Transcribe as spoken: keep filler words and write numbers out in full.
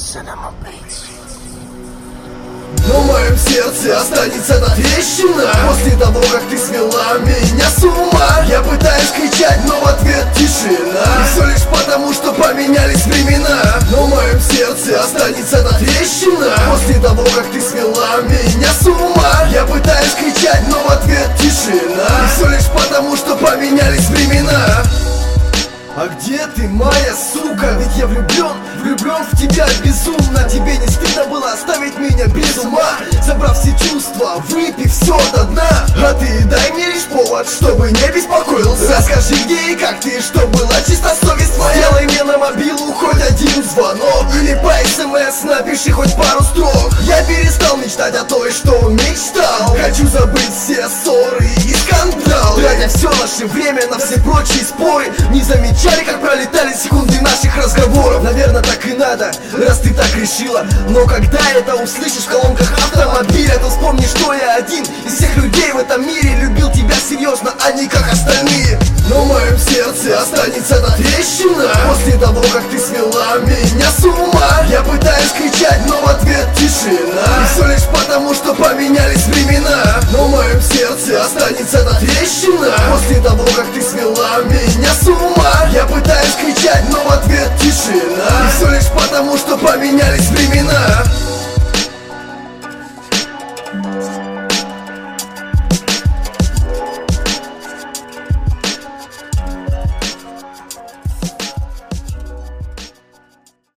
Cinema Beats. Но в моем сердце останется эта трещина после того, как ты свела меня с ума. Я пытаюсь кричать, но в ответ тишина. И все лишь потому, что поменялись времена. Но в моем сердце останется эта трещина после того, как ты свела меня с ума. Я пытаюсь кричать, но в ответ тишина. И все лишь потому, что поменялись времена. А где ты, моя сука? Ведь я влюблен, влюблен в тебя безумно. Тебе не стыдно было оставить меня без ума, забрав все чувства, выпив все до дна. А ты дай мне лишь повод, чтобы не беспокоился. Расскажи, где и как ты, что была чиста совесть твоя. Сделай мне на мобилу хоть один звонок, или по смс напиши хоть пару строк. Я перестал мечтать о той, что мечтал. Хочу забыть все ссоры и скандалы, тратя все наше время на все прочие споры. Не замечали, как пролетали секунды наших разговоров. Наверное, так и надо, раз ты так решила. Но когда это услышишь в колонках автомобиля, то вспомни, что я один из всех людей в этом мире любил тебя серьезно, а не как остальные. Но в моем сердце останется эта трещина после того, как ты свела меня с ума. Я пытаюсь кричать, но в ответ тишина. И все лишь потому, что поменялись времена.